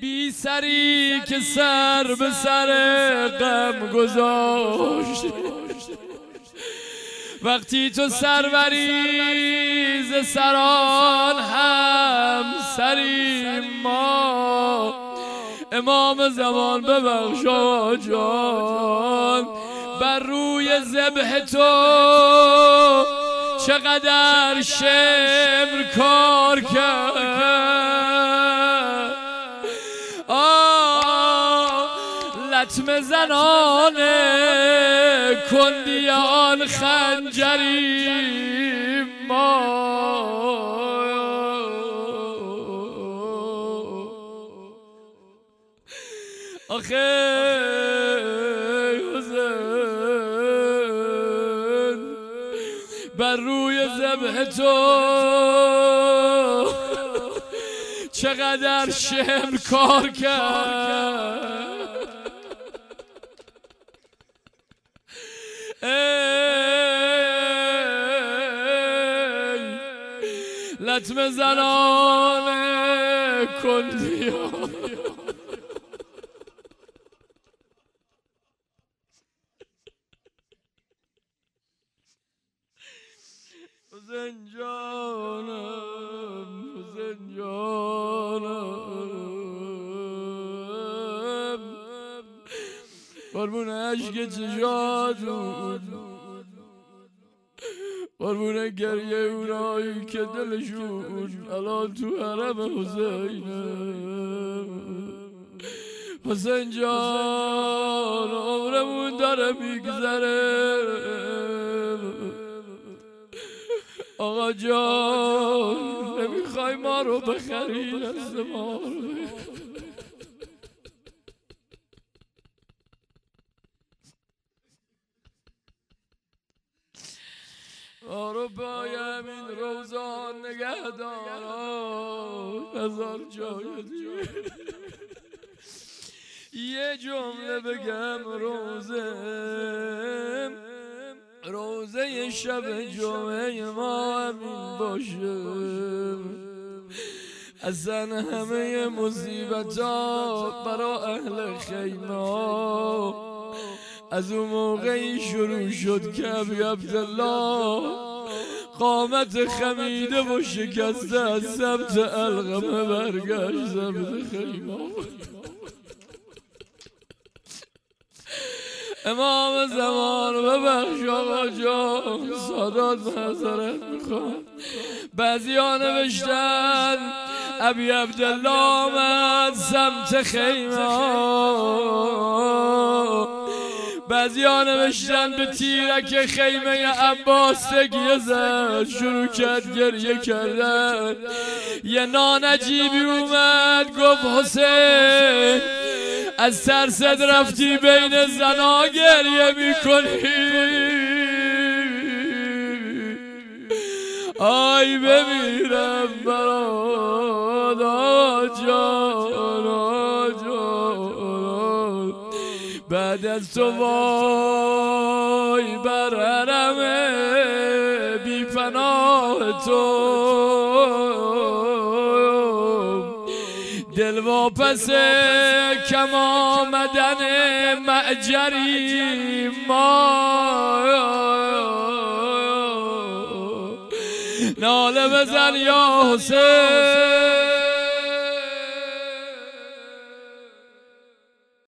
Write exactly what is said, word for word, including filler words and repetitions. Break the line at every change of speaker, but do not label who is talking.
بی سری که سر به سر غم گذاشت. وقتی تو سروری ز سران هم سری ما، امام زمان ببخشا جان بر روی ذبح تو چقدر شمر کار کرد. آه لطم زنان کندیان خنجری ما، آخه حسین بر روی ذبح تو چقدر شمر کار کرد. ای لطم زنان کندیان، حسین جانم حسین جانم قربون عشق چشاتون، قربون گریه اونایی که دلشون الان تو حرم حسینه. حسین جان عمرمون داره میگذره، آقا جان نمیخوای ما رو بخری دست ما رو بخری. ما رو بایم این روزان نگه دارم هزار جای دیگه. یه جمله بگم روزه روزه شب جمعه ما همین باشه. اصلا همه مصیبت ها برا اهل خیمه از اون موقعی شروع شد که ابی عبدالله قامت خمیده و شکسته از سمت علقمه برگشت سمت خیمه. امام زمان ببخش آقا جان سادات معذرت میخوام. بعضی ها نوشتن ابی عبدالله آمد سمت خیمه، بعضی ها نوشتن به تیرک خیمه عباس تکیه زد، شروع کرد گریه کردن. یه نانجیبی اومد گفت حسین از ترست رفتی بین زنا گریه میکنی، آی بمیرم برات آقا جان آقا جان. بعد از تو وای بر حرم بی پناه تو، دل واپس کم آمدن معجری ما. ناله بزن یا حسین